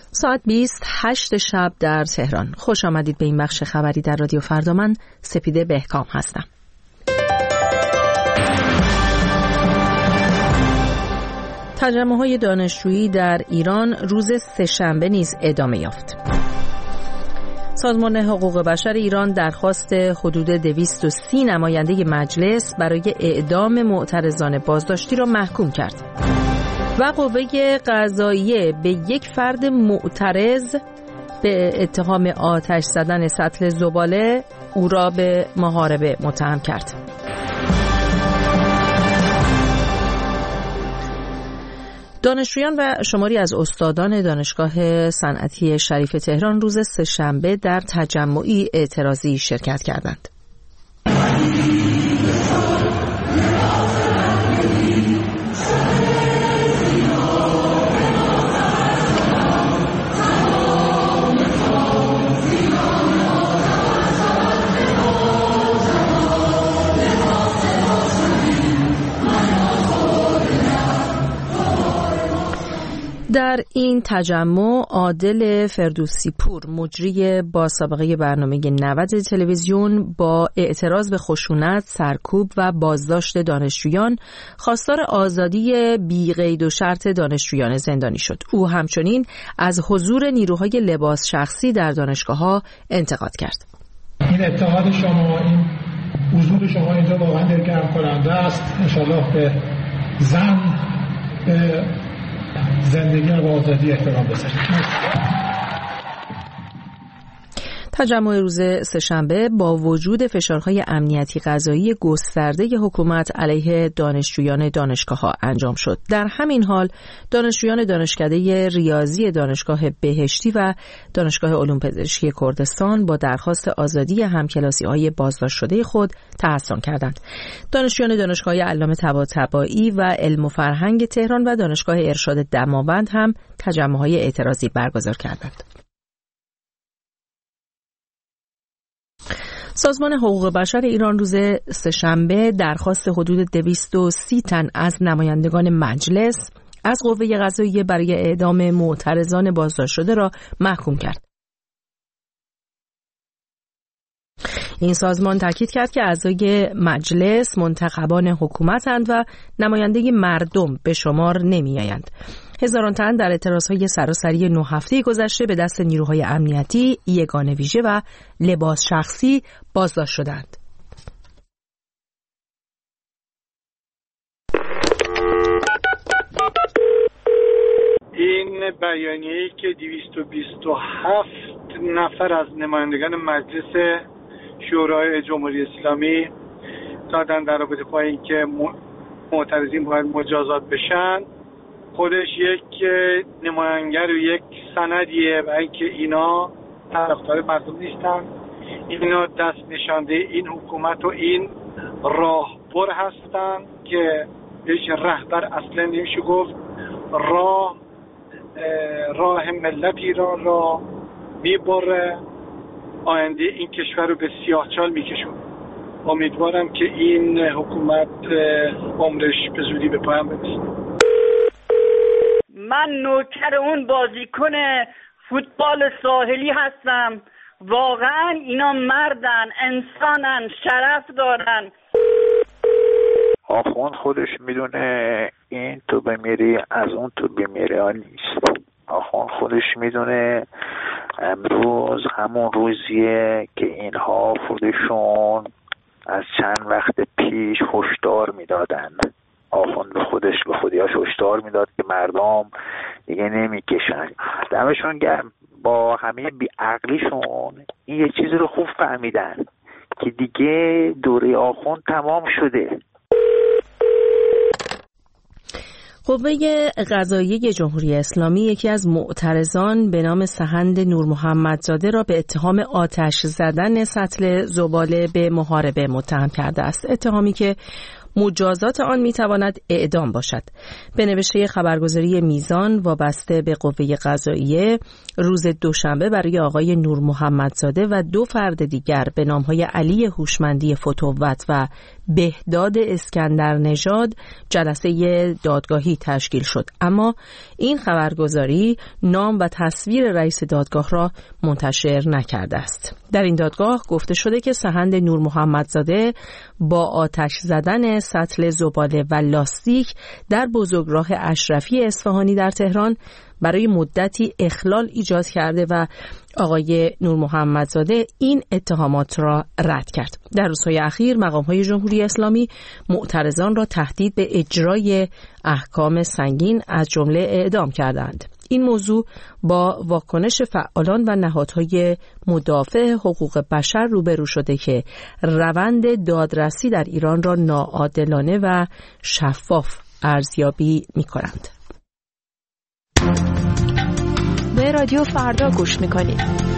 ساعت 28 شب در تهران. خوش آمدید به این بخش خبری در رادیو فردا. من سپیده بهکام هستم. تجمع‌های دانشجویی در ایران روز سه‌شنبه نیز ادامه یافت. سازمان حقوق بشر ایران درخواست حدود 230 نماینده مجلس برای اعدام معترضان بازداشتی را محکوم کرد و قوه قضاییه به یک فرد معترض به اتهام آتش زدن سطل زباله او را به محاربه متهم کرد. دانشجویان و شماری از استادان دانشگاه صنعتی شریف تهران روز سه‌شنبه در تجمعی اعتراضی شرکت کردند. در این تجمع عادل فردوسی پور، مجری با سابقه برنامه 90 تلویزیون، با اعتراض به خشونت، سرکوب و بازداشت دانشجویان خواستار آزادی بی قید و شرط دانشجویان زندانی شد. او همچنین از حضور نیروهای لباس شخصی در دانشگاه‌ها انتقاد کرد. این اتحاد شما، این حضور شما اینجا واقعا دلگرم کننده است. انشالله به زن، به زندگی و آزادی احترام بذارید. تجمع روز سه‌شنبه با وجود فشارهای امنیتی قضایی گسترده حکومت علیه دانشجویان دانشگاه‌ها انجام شد. در همین حال دانشجویان دانشکده ریاضی دانشگاه بهشتی و دانشگاه علوم پزشکی کردستان با درخواست آزادی همکلاسی‌های بازداشت شده خود تحصن کردند. دانشجویان دانشگاه علامه طباطبایی و علم و فرهنگ تهران و دانشگاه ارشاد دماوند هم تجمع‌های اعتراضی برگزار کردند. سازمان حقوق بشر ایران روز سه‌شنبه درخواست حدود 230 تن از نمایندگان مجلس از قوه قضاییه برای اعدام معترضان بازداشت شده را محکوم کرد. این سازمان تاکید کرد که اعضای مجلس منتخبان حکومتند و نماینده مردم به شمار نمی‌آیند. هزاران تن در اعتراضهای سراسری 9 هفته گذشته به دست نیروهای امنیتی، یگان ویژه و لباس شخصی بازداشت شدند. این بیانیه‌ای که 227 نفر از نمایندگان مجلس شورای جمهوری اسلامی دادن در رابطه با اینکه معترضین باید مجازات بشن، خودش یک نمایانگر و یک سندیه و اینکه اینا طرفدار مردم نیستن، اینا دست نشانده این حکومت و این راهبر هستن که بهش رهبر اصلا نمیشه گفت. راه ملت ایران را میبره، آینده این کشور رو به سیاهچال میکشون. امیدوارم که این حکومت عمرش به زودی به پایان برسه. من نوکر اون بازیکن فوتبال ساحلی هستم. واقعا اینا مردن، انسانن، شرف دارن. آخوند خودش میدونه این تو بمیری از اون تو بمیری ها نیست. آخوند خودش میدونه امروز همون روزیه که اینها خودشون از چند وقت پیش هشدار میدادن. آخوند به خودش به خودیاش هشدار میداد که مردم دیگه نمیکشن. دمشون گرم، با همه بیعقلیشون این یه چیزی رو خوب فهمیدن که دیگه دوره آخوند تمام شده. قوه قضاییه جمهوری اسلامی یکی از معترضان به نام سهند نور محمدزاده را به اتهام آتش زدن سطل زباله به محاربه متهم کرده است. اتهامی که مجازات آن میتواند اعدام باشد. به نوشته خبرگزاری میزان وابسته به قوه قضاییه، روز دوشنبه برای آقای نور محمدزاده و 2 فرد دیگر به نامهای علی هوشمندی فتوت و بهداد اسکندر نژاد جلسه دادگاهی تشکیل شد، اما این خبرگزاری نام و تصویر رئیس دادگاه را منتشر نکرده است. در این دادگاه گفته شده که سحند نور محمدزاده با آتش زدن سطل زباله و لاستیک در بزرگراه اشرفی اصفهانی در تهران برای مدتی اخلال ایجاد کرده و آقای نور محمدزاده این اتهامات را رد کرد. در روزهای اخیر مقام‌های جمهوری اسلامی معترضان را تهدید به اجرای احکام سنگین از جمله اعدام کردند. این موضوع با واکنش فعالان و نهادهای مدافع حقوق بشر روبرو شده که روند دادرسی در ایران را ناعادلانه و شفاف ارزیابی می‌کنند. به رادیو فردا گوش میکنید.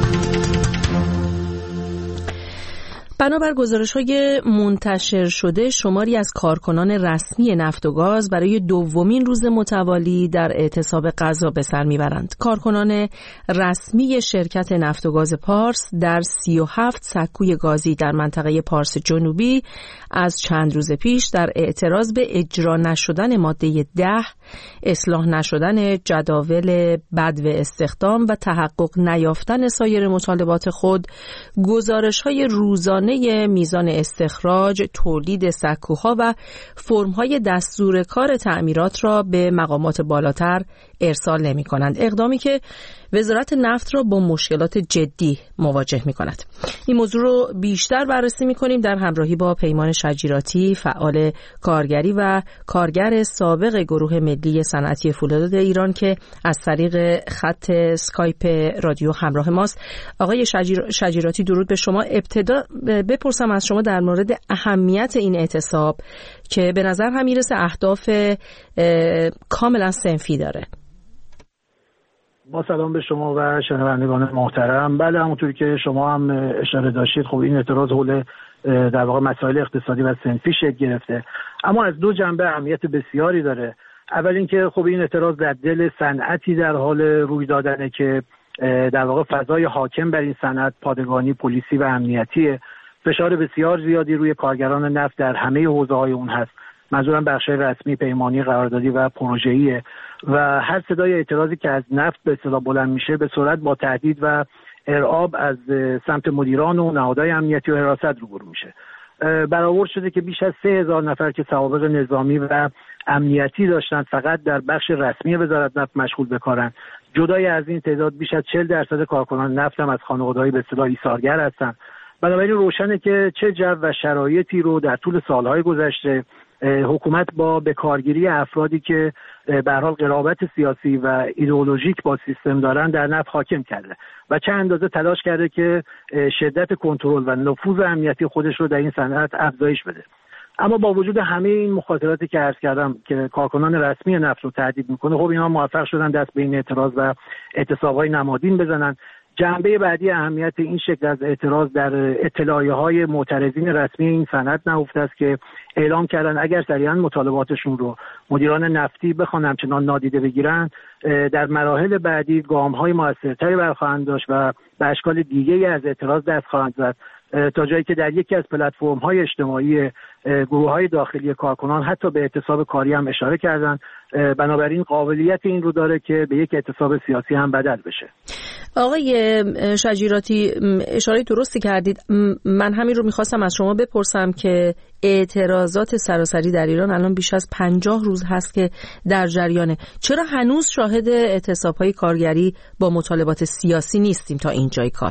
بنابر گزارش‌های منتشر شده شماری از کارکنان رسمی نفت و گاز برای دومین روز متوالی در اعتصاب غذا به سر میبرند. کارکنان رسمی شرکت نفت و گاز پارس در 37 سکوی گازی در منطقه پارس جنوبی از چند روز پیش در اعتراض به اجرا نشدن ماده 10، اصلاح نشدن جداول بدو استخدام و تحقق نیافتن سایر مطالبات خود گزارش‌های روزانه میزان استخراج، تولید سکوها و فرم‌های دستور کار تعمیرات را به مقامات بالاتر ارسال نمی‌کنند. اقدامی که وزارت نفت را با مشکلات جدی مواجه می‌کند. این موضوع رو بیشتر بررسی می‌کنیم در همراهی با پیمان شجیراتی، فعال کارگری و کارگر سابق گروه ملی صنعتی فولادات ایران که از طریق خط اسکایپ رادیو همراه ماست. آقای شجیراتی درود به شما. ابتدا بپرسم از شما در مورد اهمیت این اعتصاب که به نظر هم میرسه اهداف کاملا صنفی داره. با سلام به شما و شنوندگان محترم. بله، همونطوری که شما هم اشاره داشتید، خب این اعتراض حول در واقع مسائل اقتصادی و صنفی شکل گرفته، اما از دو جنبه اهمیت بسیاری داره. اول اینکه خب این اعتراض در دل صنعتی در حال روی دادنه که در واقع فضای حاکم بر این صنعت پادگانی، پلیسی و امنیتیه. فشار بسیار زیادی روی کارگران نفت در همه حوزه‌های اون هست. منظورم بخش‌های رسمی، پیمانی، قراردادی و پروژه‌ایه و هر صدای اعتراضی که از نفت به اصطلاح بلند میشه به سرعت با تهدید و ارعاب از سمت مدیران و نهادهای امنیتی و حراست روبرو میشه. برآورد شده که بیش از 3000 نفر که سوابق نظامی و امنیتی داشتند فقط در بخش رسمی وزارت نفت مشغول به کارن. جدای از این تعداد بیش از 40% کارکنان نفت هم از خانواده‌های به اصطلاح ایثارگر هستند. بنابراین روشنه که چه جو و شرایطی رو در طول سالهای گذشته حکومت با بکارگیری افرادی که به هر حال قرابت سیاسی و ایدئولوژیک با سیستم دارن در نفت حاکم کرده و چه اندازه تلاش کرده که شدت کنترل و نفوذ امنیتی خودش رو در این صنعت افزایش بده. اما با وجود همه این مخاطراتی که عرض کردم که کارکنان رسمی نفت رو تهدید میکنه، خب اینا موفق شدن دست به این اعتراض و اعتصاب‌های نمادین بزنن. جنبه بعدی اهمیت این شکل از اعتراض در اطلاعیه‌های معترضین رسمی این صنعت نهفته است که اعلام کردن اگر سریعا مطالباتشون رو مدیران نفتی بخوان همچنان نادیده بگیرن، در مراحل بعدی گام‌های موثرتری برخواهند داشت و به اشکال دیگه‌ای از اعتراض دست خواهند زد، تا جایی که در یکی از پلتفرم‌های اجتماعی گروه‌های داخلی کارکنان حتی به اعتصاب کاری هم اشاره کردند. بنابراین قابلیت این رو داره که به یک اعتصاب سیاسی هم بدل بشه. آقای شجیراتی، اشاره درستی کردید. من همین رو میخواستم از شما بپرسم که اعتراضات سراسری در ایران الان بیش از 50 روز هست که در جریانه. چرا هنوز شاهد اعتصاب‌های کارگری با مطالبات سیاسی نیستیم تا اینجای کار؟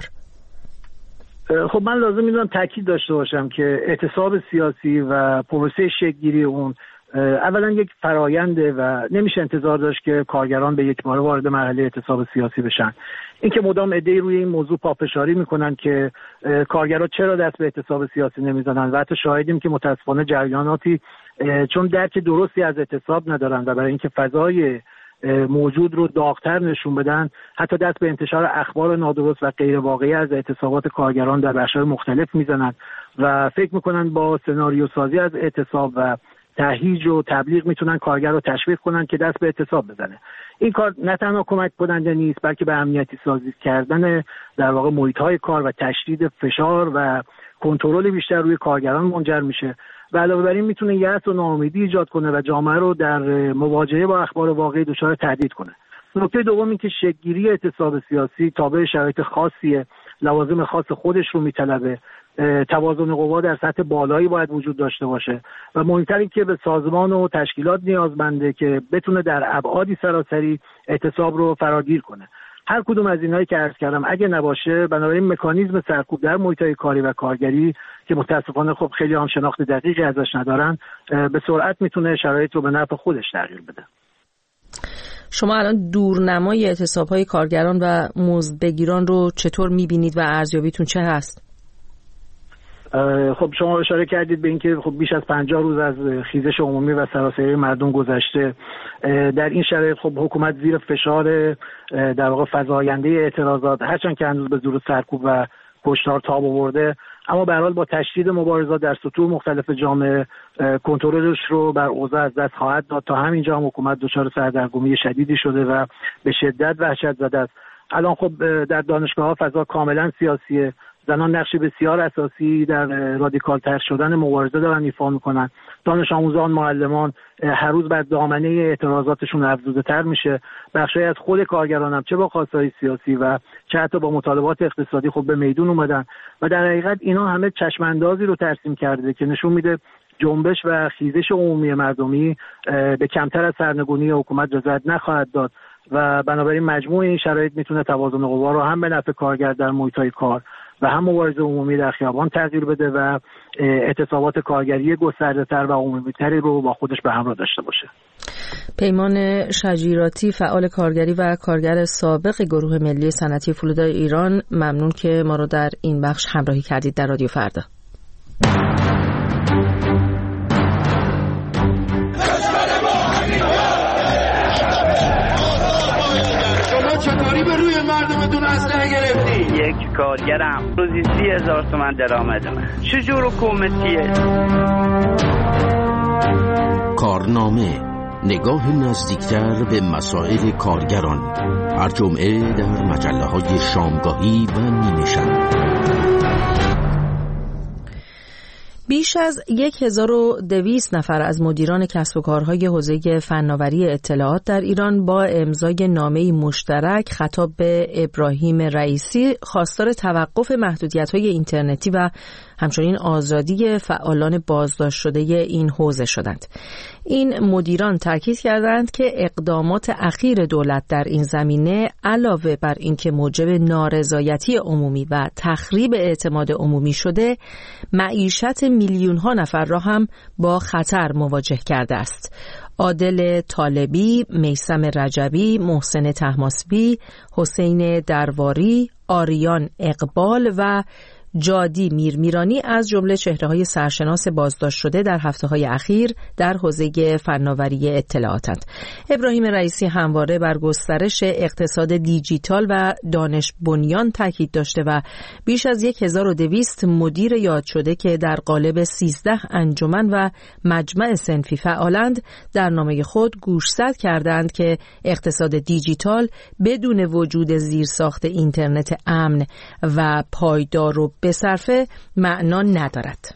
خب من لازم میدونم تاکید داشته باشم که اعتصاب سیاسی و پروسه شکل‌گیری اون اولا یک فراینده و نمیشه انتظار داشت که کارگران به یک باره وارد مرحله اعتصاب سیاسی بشن. اینکه مدام عده‌ای روی این موضوع پافشاری میکنن که کارگران چرا دست به اعتصاب سیاسی نمیزنن و حتی شاهدیم که متاسفانه جریاناتی چون درک درستی از اعتصاب ندارن و برای اینکه فضای موجود رو داغ‌تر نشون بدن حتی دست به انتشار اخبار نادرست و غیر واقعی از اعتصابات کارگران در بخش‌های مختلف میزنن و فکر میکنن با سناریو سازی از اعتصاب و تهییج و تبلیغ میتونن کارگر رو تشویق کنن که دست به اعتصاب بزنه. این کار نه تنها کمک کننده نیست بلکه به امنیتی سازی کردن در واقع محیط‌های کار و تشدید فشار و کنترل بیشتر روی کارگران منجر میشه و علاوه بر این میتونه یأس و ناامیدی ایجاد کنه و جامعه رو در مواجهه با اخبار واقعی دچار تهدید کنه. نکته دوم این که شکل‌گیری اعتصاب سیاسی تابع شرایط خاصیه، لوازم خاص خودش رو میطلبه، توازن قوا در سطح بالایی باید وجود داشته باشه و مهمتر این که به سازمان و تشکیلات نیازمنده که بتونه در ابعادی سراسری اعتصاب رو فراگیر کنه. هر کدوم از اینایی که عرض کردم اگه نباشه، بنابراین مکانیزم سرکوب در محیط‌های کاری و کارگری که متاسفانه خب خیلی هم شناخت دقیقی ازش ندارن، به سرعت میتونه شرایط رو به نفع خودش تغییر بده. شما الان دورنمای اعتصاب‌های کارگران و مزدبگیران رو چطور می‌بینید و ارزیابیتون چه هست؟ خب شما اشاره کردید به اینکه خب بیش از 50 روز از خیزش عمومی و سراسری مردم گذشته. در این شرایط خب حکومت زیر فشار در واقع فزاینده اعتراضات، هرچند که هنوز به زور سرکوب و کشتار تاب آورده، اما به هر حال با تشدید مبارزات در سطوح مختلف جامعه کنترلش رو بر اوضاع از دست خواهد داد. تا همینجا هم حکومت دچار سردرگمی شدیدی شده و به شدت وحشت زده است. الان خب در دانشگاه‌ها فضا کاملا سیاسیه. زنان نقش بسیار اساسی در رادیکال تر شدن مبارزه دارن ایفا میکنن. دانش آموزان، معلمان هر روز بر دامنه اعتراضاتشون افزوده تر میشه. بخشی از خود کارگران هم چه با خواستهای سیاسی و چه حتی با مطالبات اقتصادی خب به میدون اومدن و در حقیقت اینا همه چشماندازی رو ترسیم کرده که نشون میده جنبش و خیزش عمومی مردمی به کمتر از سرنگونی حکومت رضایت نخواهد داد و بنابراین مجموع این شرایط میتونه توازن قوا رو هم به نفع کارگر در محیط‌های کار و هم مبارزه عمومی در خیابان تغییر بده و اعتصابات کارگری گسترده‌تر و عمومی‌تری رو با خودش به همراه داشته باشه. پیمان شجیراتی، فعال کارگری و کارگر سابق گروه ملی صنعتی فولادهای ایران، ممنون که ما رو در این بخش همراهی کردید در رادیو فردا. چطوری به روی مردمتون اسلحه گرفتی؟ یک کارگرم روزی 30,000 تومان درآمد من. چجور حکومتیه؟ کارنامه، نگاه نزدیکتر به مسائل کارگران، هر جمعه در مجله‌های شامگاهی و نیمه شب. بیش از 1200 نفر از مدیران کسب و کارهای حوزه فناوری اطلاعات در ایران با امضای نامه‌ای مشترک خطاب به ابراهیم رئیسی خواستار توقف محدودیت‌های اینترنتی و همچنین آزادی فعالان بازداشت شده این حوزه شدند. این مدیران تاکید کردند که اقدامات اخیر دولت در این زمینه علاوه بر اینکه موجب نارضایتی عمومی و تخریب اعتماد عمومی شده، معیشت میلیون‌ها نفر را هم با خطر مواجه کرده است. عادل طالبی، میثم رجبی، محسن طهماسبی، حسین درواری، آریان اقبال و جادی میرمیرانی از جمله چهره‌های سرشناس بازداشت شده در هفته‌های اخیر در حوزه فناوری اطلاعاتند. ابراهیم رئیسی همواره بر گسترش اقتصاد دیجیتال و دانش بنیان تاکید داشته و بیش از 1200 مدیر یاد شده که در قالب 13 انجمن و مجمع صنفی فعالند در نامه خود گوشزد کردند که اقتصاد دیجیتال بدون وجود زیرساخت اینترنت امن و پایدار و به صرفه معنا ندارد.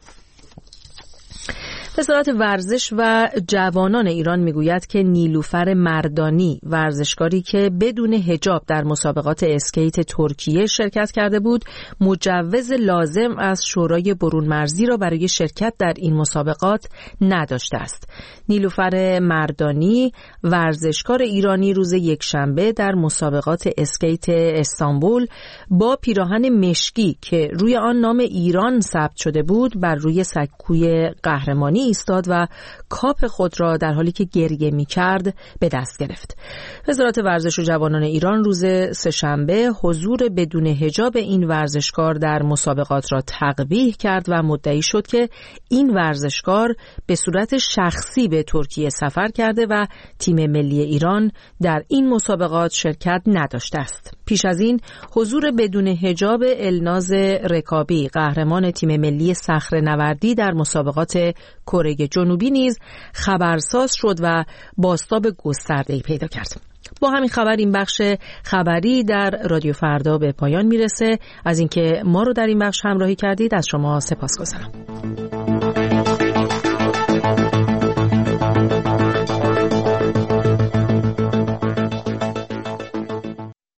وزارت ورزش و جوانان ایران میگوید که نیلوفر مردانی، ورزشکاری که بدون حجاب در مسابقات اسکیت ترکیه شرکت کرده بود، مجوز لازم از شورای برون مرزی را برای شرکت در این مسابقات نداشته است. نیلوفر مردانی، ورزشکار ایرانی، روز یکشنبه در مسابقات اسکیت استانبول با پیراهن مشکی که روی آن نام ایران ثبت شده بود بر روی سکوی قهرمانی ایستاد و کاپ خود را در حالی که گریه می‌کرد به دست گرفت. وزارت ورزش و جوانان ایران روز سه‌شنبه حضور بدون حجاب این ورزشکار در مسابقات را تقبیح کرد و مدعی شد که این ورزشکار به صورت شخصی به ترکیه سفر کرده و تیم ملی ایران در این مسابقات شرکت نداشته است. پیش از این حضور بدون حجاب الناز رکابی، قهرمان تیم ملی صخره‌نوردی در مسابقات کره جنوبی نیز خبرساز شد و بازتاب گسترده‌ای پیدا کرد. با همین خبر این بخش خبری در رادیو فردا به پایان میرسه. از اینکه ما رو در این بخش همراهی کردید از شما سپاسگزارم.